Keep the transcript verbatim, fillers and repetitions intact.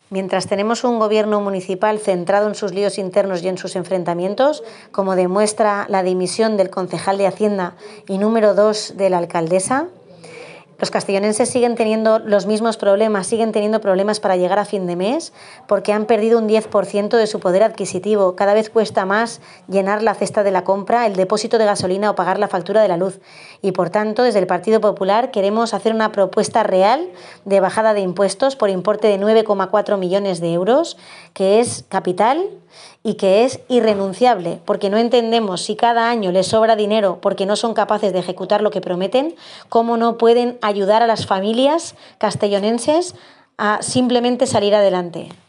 Mientras tenemos un gobierno municipal centrado en sus líos internos y en sus enfrentamientos, como demuestra la dimisión del concejal de Hacienda y número dos de la alcaldesa, los castellonenses siguen teniendo los mismos problemas, siguen teniendo problemas para llegar a fin de mes porque han perdido un diez por ciento de su poder adquisitivo. Cada vez cuesta más llenar la cesta de la compra, el depósito de gasolina o pagar la factura de la luz. Y por tanto, desde el Partido Popular queremos hacer una propuesta real de bajada de impuestos por importe de nueve coma cuatro millones de euros, que es capital y que es irrenunciable, porque no entendemos si cada año les sobra dinero porque no son capaces de ejecutar lo que prometen, cómo no pueden ayudar a las familias castellonenses a simplemente salir adelante.